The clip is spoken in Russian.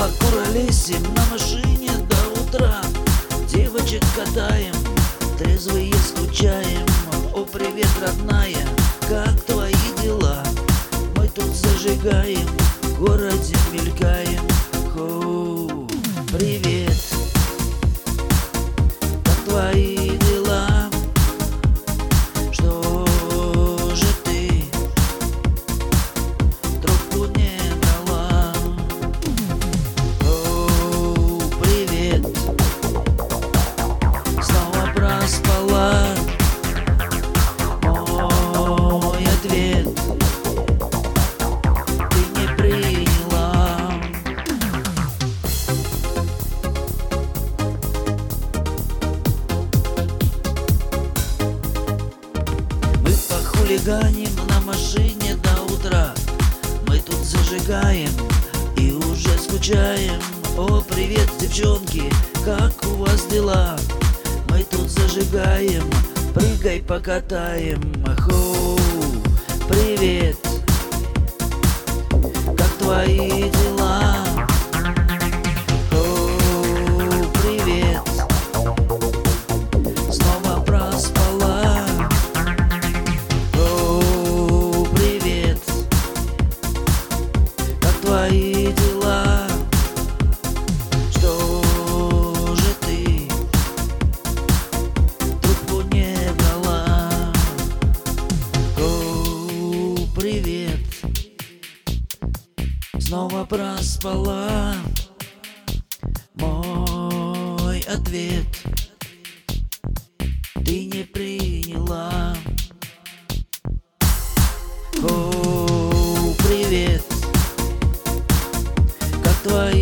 Покуролесим на машине до утра, девочек катаем, трезвые скучаем. О, привет, родная, как твои дела? Мы тут зажигаем, в городе мелькаем. Хоу, привет, как твои дела? Что же ты трубку не брала? Оу, привет, снова проспала. Мой ответ ты не приняла. Мы похулиганим на машине до утра, мы тут зажигаем и уже скучаем. О, привет, девчонки, как у вас дела? Мы тут зажигаем, прыгай, покатаем. Хоу, привет, как твои дела? Оу, привет, снова проспала. Оу, привет, как твои дела? Что же ты трубку не брала? Оу, привет, снова проспала. Мой ответ ты не приняла. Оу, привет, как твои